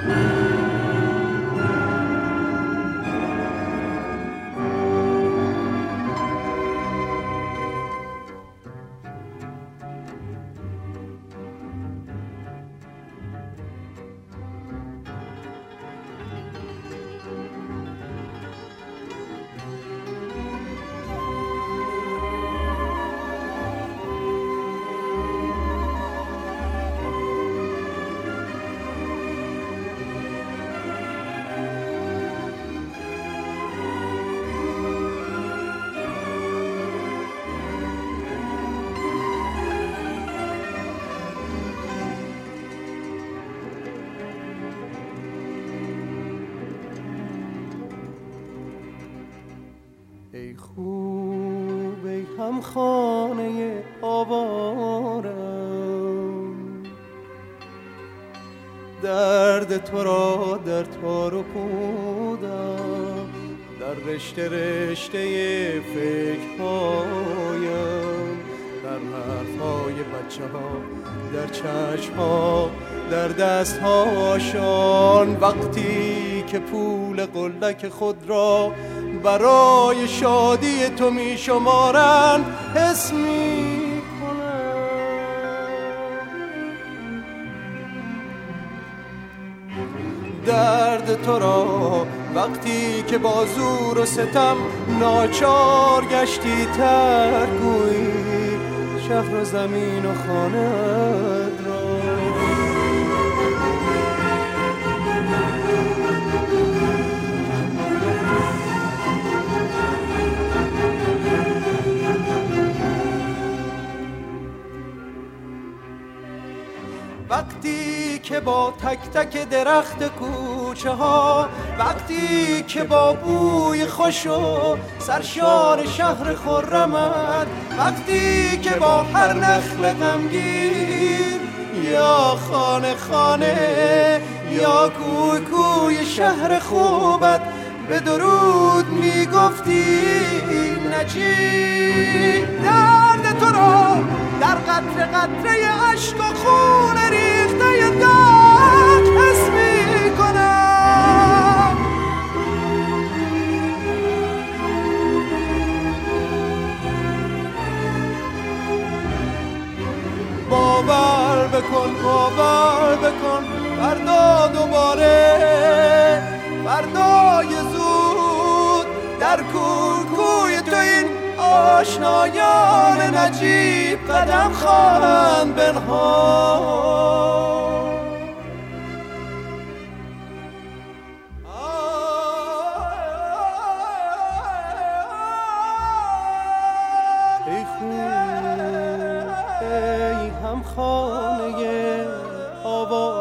ای خوب ای هم خانه آوارم، درد تو را در تار و پودم، در رشته رشته فکرهایم، در حرفهای بچه ها، در چشم ها، در دست هاشان. وقتی که پول قلک خود را برای شادی تو می شمارند، حس می کنم درد تو را. وقتی که با زور و ستم ناچار گشتی ترک گویی شهر و زمین و خانه را. وقتی که با تک تک درخت کوچه ها، وقتی که با بوی خوش و سرشار شهر خرمت، وقتی که با هر نخل غمگین یا خانه خانه یا کوی کوی شهر خوبت به درود میگفتی نجیب. درد تو را در قطره قطره عشق و خون ریخته داغ حس میکنم. باور بکن باور بکن فردا دوباره، فردای زود در کوی تو این آشنایان نجیب قدم خواهند بنهاد. ای خوب ای هم خانه آوا